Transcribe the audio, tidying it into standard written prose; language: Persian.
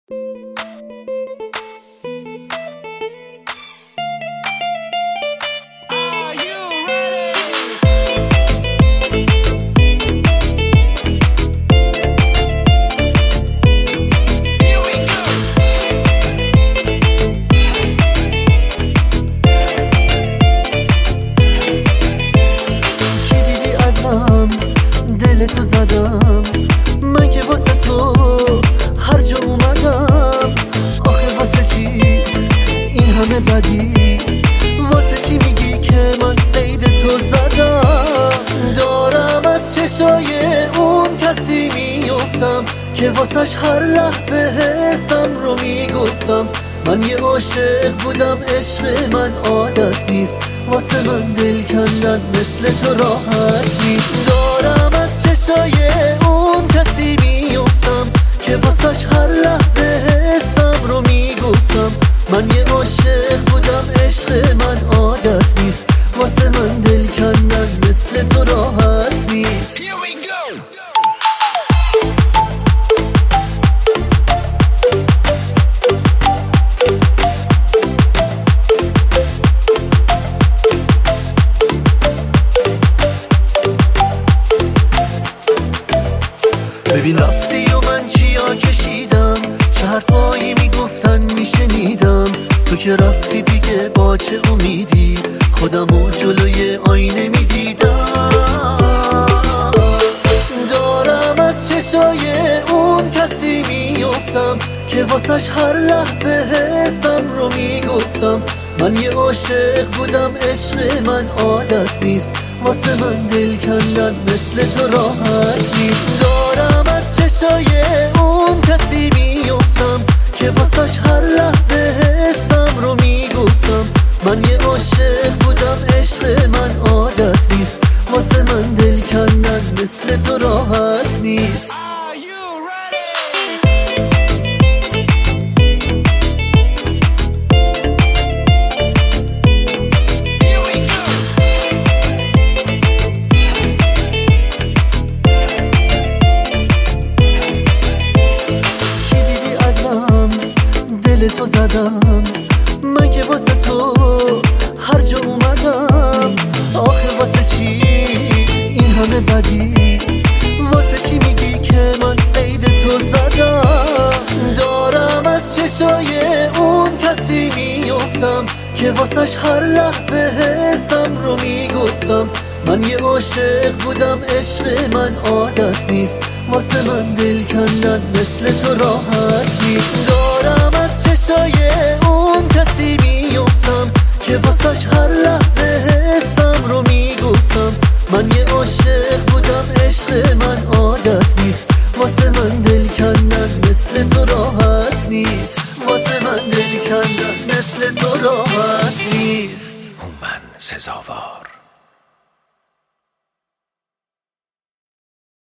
تو زدم من که واسه تو هر جا اومدم. آخه واسه چی این همه بدی؟ واسه چی میگی که من قید تو زدم؟ دارم از چشای اون کسی میفتم که واسش هر لحظه حسم رو میگفتم. من یه عاشق بودم، عشق من عادت نیست، واسه من دل کندن مثل تو راحت نیست. دارم از چشای اون کسی میفتم که واسش هر لحظه حسم رو میگفتم. من یه عاشق بودم، عشق من عادت نیست، واسه من دل کندن مثل تو راحت نیست. ببین رفتی و من چیا کشیدم، چه حرفایی میگفتن میشنیدم. تو که رفتی دیگه با چه امیدی خودمو جلوی آینه میدیدم. دارم از چشای اون کسی میفتم که واسش هر لحظه حسم رو میگفتم. من یه عاشق بودم، عشق من عادت نیست، واسه من دل کندن مثل تو راحت نیست. دارم از چشای اون کسی میفتم که واسش هر لحظه حسم رو میگفتم. من یه عاشق بودم، عشق من عادت نیست، واسه من دل کندن مثل تو راحت نیست. دل تو زدم من که واسه تو هر جا اومدم. آخه واسه چی این همه بدی؟ واسه چی میگی که من قید تو زدم؟ دارم از چشای اون کسی میفتم که واسش هر لحظه حسم رو میگفتم. من یه عاشق بودم، عشق من عادت نیست، واسه من دل کندن مثل تو راحت نیست. دارم از چشای اون کسی میفتم که واسش هر لحظه حسم رو میگفتم. من یه عاشق بودم، عشق من عادت نیست، واسه من دل کندن مثل تو راحت نیست، واسه من دل کندن مثل تو راحت نیست. من سزاوار